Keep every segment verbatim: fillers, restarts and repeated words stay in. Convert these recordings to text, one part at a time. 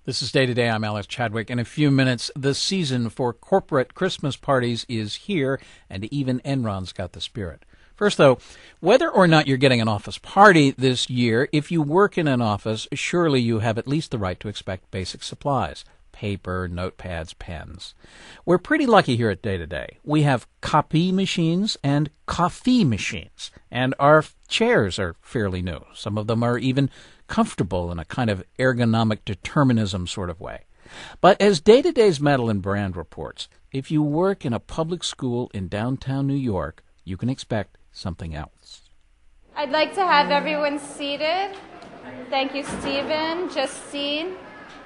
This is Day to Day. I'm Alex Chadwick. In a few minutes, the season for corporate Christmas parties is here, and even Enron's got the spirit. First, though, whether or not you're getting an office party this year, if you work in an office, surely you have at least the right to expect basic supplies. Paper, notepads, pens. We're pretty lucky here at Day to Day. We have copy machines and coffee machines, and our chairs are fairly new. Some of them are even comfortable in a kind of ergonomic determinism sort of way. But as Day to Day's Madeline Brand reports, if you work in a public school in downtown New York, you can expect something else. I'd like to have everyone seated. Thank you, Stephen. Just seat.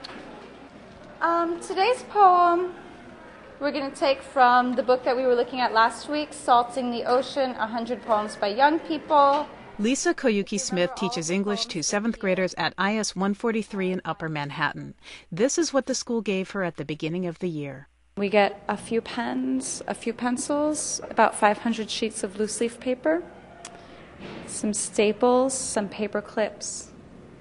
Um, today's poem we're going to take from the book that we were looking at last week, Salting the Ocean, one hundred Poems by Young People. Lisa Koyuki Smith teaches English to seventh graders at I S one forty-three in Upper Manhattan. This is what the school gave her at the beginning of the year. We get a few pens, a few pencils, about five hundred sheets of loose leaf paper, some staples, some paper clips,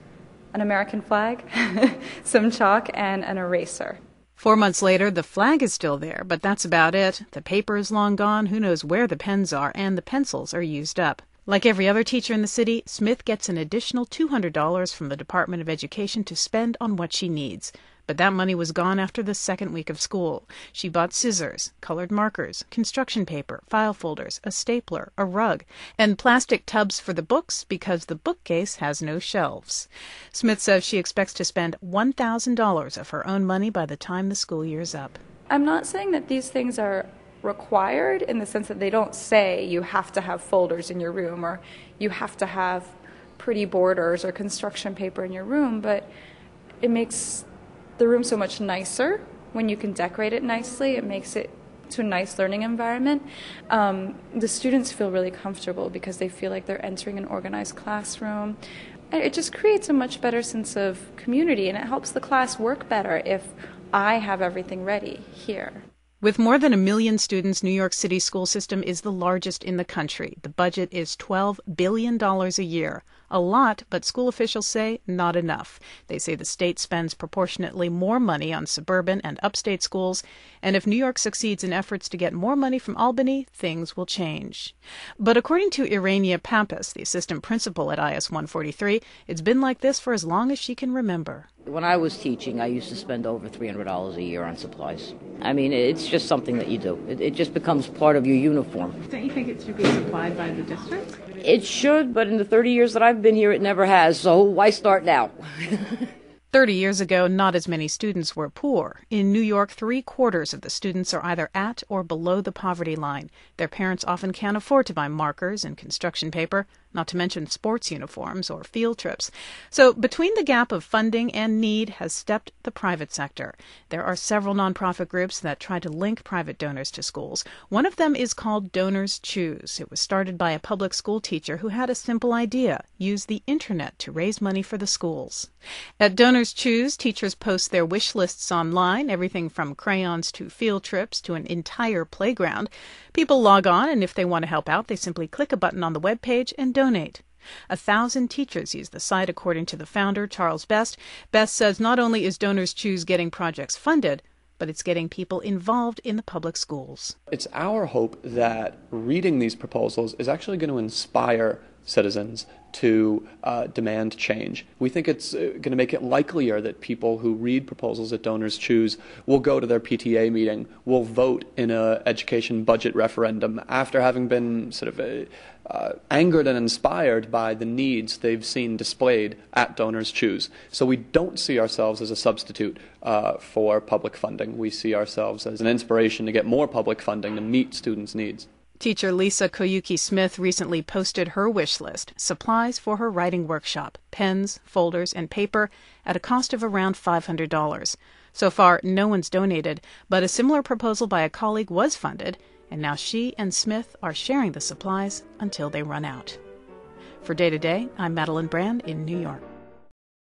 an American flag, some chalk, and an eraser. Four months later, the flag is still there, but that's about it. The paper is long gone, who knows where the pens are, and the pencils are used up. Like every other teacher in the city, Smith gets an additional two hundred dollars from the Department of Education to spend on what she needs. But that money was gone after the second week of school. She bought scissors, colored markers, construction paper, file folders, a stapler, a rug, and plastic tubs for the books because the bookcase has no shelves. Smith says she expects to spend one thousand dollars of her own money by the time the school year's up. I'm not saying that these things are required in the sense that they don't say you have to have folders in your room or you have to have pretty borders or construction paper in your room, but it makes the room so much nicer when you can decorate it nicely. It makes it to a nice learning environment. Um, the students feel really comfortable because they feel like they're entering an organized classroom. And it just creates a much better sense of community, and it helps the class work better if I have everything ready here. With more than a million students, New York City's school system is the largest in the country. The budget is twelve billion dollars a year. A lot, but school officials say not enough. They say the state spends proportionately more money on suburban and upstate schools, and if New York succeeds in efforts to get more money from Albany, things will change. But according to Irania Pappas, the assistant principal at I S one forty-three, it's been like this for as long as she can remember. When I was teaching, I used to spend over three hundred dollars a year on supplies. I mean, it's just something that you do. It, it just becomes part of your uniform. Don't you think it should be supplied by the district? It should, but in the thirty years that I've been here, it never has, so why start now? Thirty years ago, not as many students were poor. In New York, three-quarters of the students are either at or below the poverty line. Their parents often can't afford to buy markers and construction paper, not to mention sports uniforms or field trips. So between the gap of funding and need has stepped the private sector. There are several nonprofit groups that try to link private donors to schools. One of them is called Donors Choose. It was started by a public school teacher who had a simple idea: use the internet to raise money for the schools. At Donors Choose, teachers post their wish lists online, everything from crayons to field trips to an entire playground. People log on, and if they want to help out, they simply click a button on the web page and donate. A thousand teachers use the site, according to the founder, Charles Best. Best says not only is Donors Choose getting projects funded, but it's getting people involved in the public schools. It's our hope that reading these proposals is actually going to inspire citizens to uh, demand change. We think it's uh, going to make it likelier that people who read proposals that Donors Choose will go to their P T A meeting, will vote in an education budget referendum after having been sort of uh, uh, angered and inspired by the needs they've seen displayed at Donors Choose. So we don't see ourselves as a substitute uh, for public funding. We see ourselves as an inspiration to get more public funding to meet students' needs. Teacher Lisa Koyuki Smith recently posted her wish list, supplies for her writing workshop, pens, folders, and paper at a cost of around five hundred dollars. So far, no one's donated, but a similar proposal by a colleague was funded, and now she and Smith are sharing the supplies until they run out. For Day to Day, I'm Madeline Brand in New York.